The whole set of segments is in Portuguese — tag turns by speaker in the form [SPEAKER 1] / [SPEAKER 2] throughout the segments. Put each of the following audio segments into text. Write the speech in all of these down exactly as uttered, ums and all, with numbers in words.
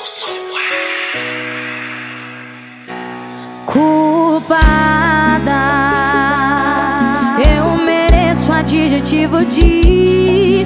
[SPEAKER 1] Culpada, eu mereço adjetivo de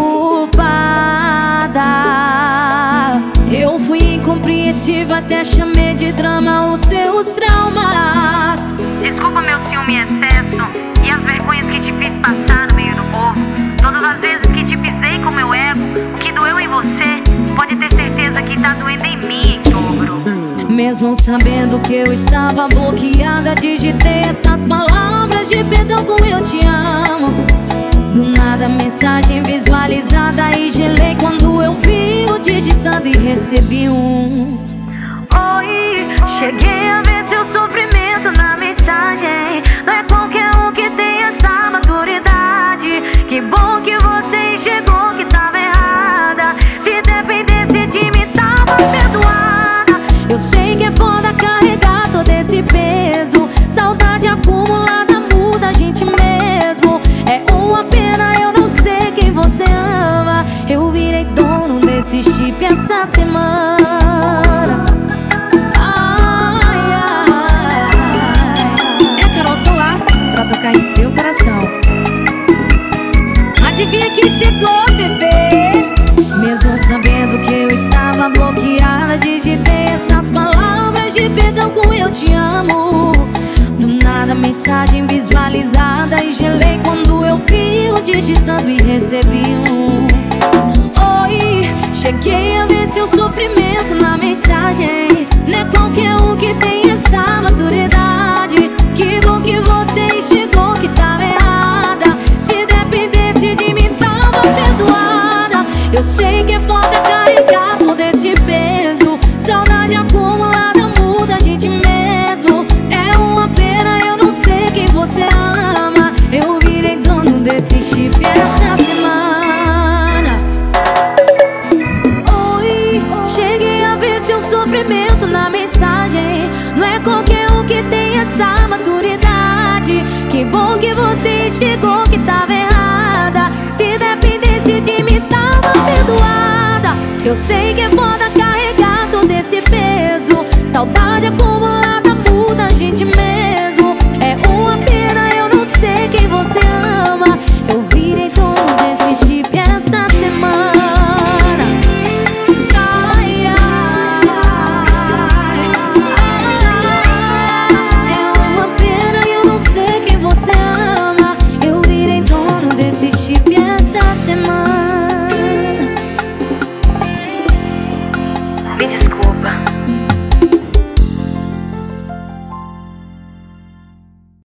[SPEAKER 1] culpada. Eu fui incompreensiva, até chamei de drama os seus traumas.
[SPEAKER 2] Desculpa meu ciúme e excesso e as vergonhas que te fiz passar no meio do povo. Todas as vezes que te pisei com meu ego, o que doeu em você pode ter certeza que tá doendo em mim, dobro.
[SPEAKER 1] Mesmo sabendo que eu estava bloqueada, digitei essas palavras de perdão com eu te amo. Do nada mensagem visualizada e gelei quando eu vi o digitando e recebi um
[SPEAKER 2] Oi, cheguei a ver seu sofrimento na mensagem. Não é qualquer um que tem essa maturidade. Que bom que você enxergou que tava errada. Se dependesse de mim tava perdoada.
[SPEAKER 1] Eu sei que é foda carregar todo esse peso. Saudade acumulada muda a gente mesmo. É uma pena, eu não sei quem você ama. Eu virei dono desse chip essa semana. Ai, ai, é Carol Solar pra tocar em seu coração. Adivinha que chegou, bebê? Mesmo sabendo que eu estava bloqueada, digitei essas palavras de perdão com eu te amo. Do nada mensagem visualizada e gelei quando eu vi o digitando e recebi um Oi, cheguei a ver seu sofrimento na mensagem. Não é qualquer um que tem essa maturidade. Que bom que você enxergou que tava errada. Se dependesse de mim tava perdoada. Eu sei que é foda carregar todo esse peso. Saudade acumulada muda a gente mesmo. É uma pena, eu não sei quem você ama. Eu virei dono desse chip essa semana. Oi, cheguei a ver seu sofrimento na mensagem. Não é qualquer um que tem essa maturidade. Que bom que você enxergou que tava errada. Se dependesse de mim tava perdoada. Eu sei que é foda carregar todo esse peso. Saudade